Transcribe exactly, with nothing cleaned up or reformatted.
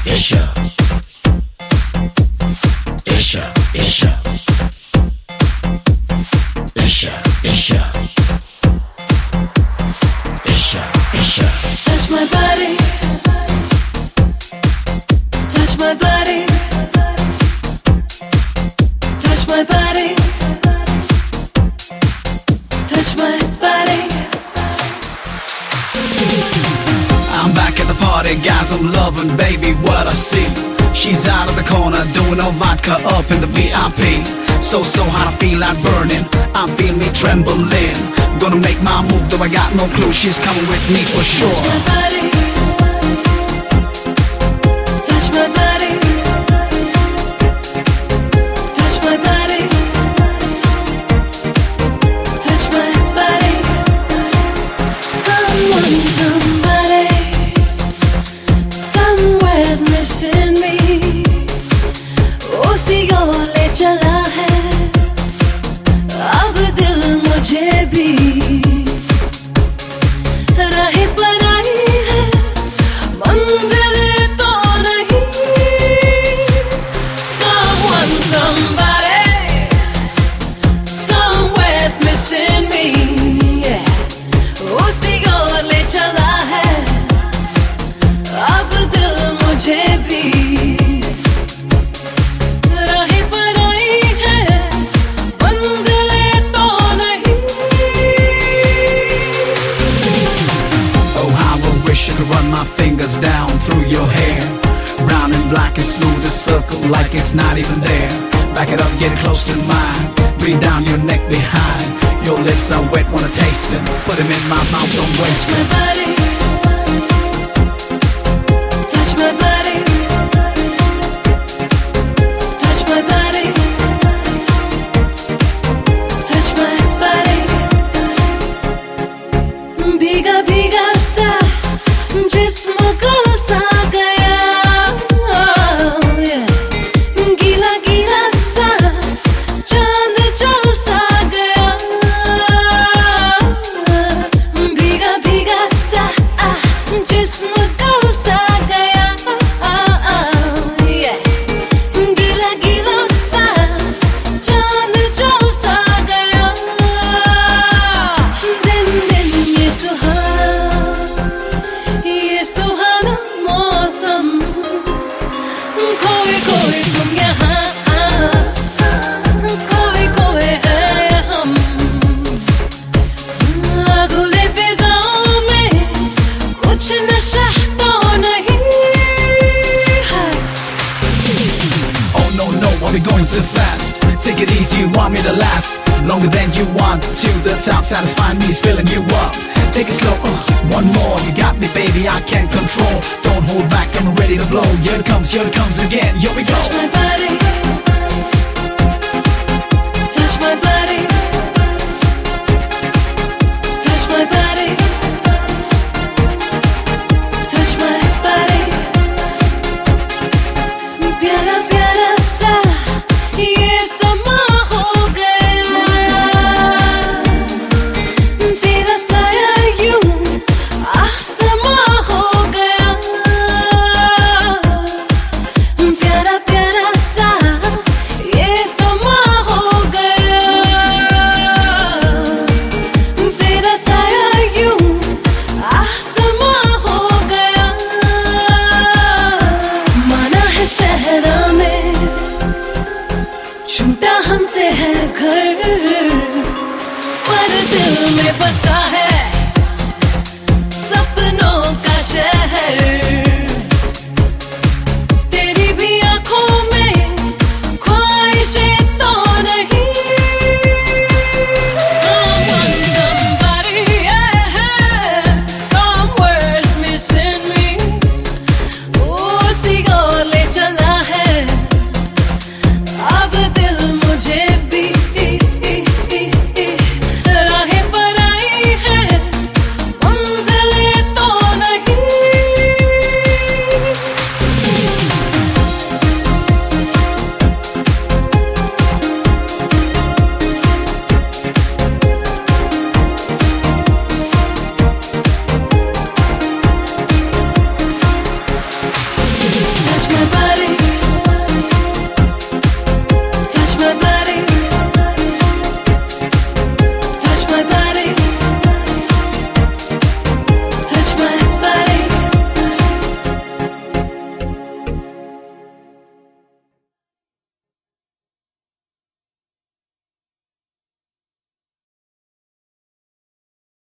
Isha, Isha, Isha, Isha, Isha, Isha, Isha. Touch my body, touch my body, touch my body, touch my body. I'm back at the party, guys, I'm loving, baby, what I see. She's out of the corner, doing her vodka up in the V I P. So, so hot, I feel like burning, I feel me trembling. Gonna make my move, though I got no clue, she's coming with me for sure. Touch my body, touch my body, touch my body, touch my body. Someone, somebody, somewhere's missing me. उसी ओर ले चला है अब दिल मुझे भी, राहें पर आई है मंजिल तो नहीं. Someone, somebody, somewhere's missing me. Yeah. उसी ओर ले चला है अब दिल मुझे भी. Run my fingers down through your hair, brown and black and smooth, a circle like it's not even there. Back it up, get it close to mine, breathe down your neck behind. Your lips are wet, wanna taste them, put them in my mouth, don't waste them. Touch my body, touch my body, touch my body, touch my body. भीगा भीगा सा जिस्म गल सा गया, गीला गीला सा चांद जल सा गया. भीगा भीगा सा जिस्म गल सा गया, गीला गीला सा चांद जल सा गया. दिन दिन ये सुहाना सुहाना मौसम, खोए खोए तुम यहाँ, खोए खोए हैं हम. खुले फिजाओं में कुछ नशा तो नहीं है. Oh no no, are we going too fast? Take it easy, you want me to last longer than you want. To the top, satisfying me is filling you up. Take it slow, uh, one more, you got me baby, I can't control. Don't hold back, I'm ready to blow. Here it comes, here it comes again, here we go. Touch my body, touch my body, touch my body, touch my body. प्यारा प्यारा सा ये समा हो गया, तेरा साया यूं आसमां हो गया. प्यारा प्यारा सा ये समा हो गया, तेरा साया यूं आसमां हो गया. माना है सहरा में छूटा हमसे है घर, पर दिल में बसा है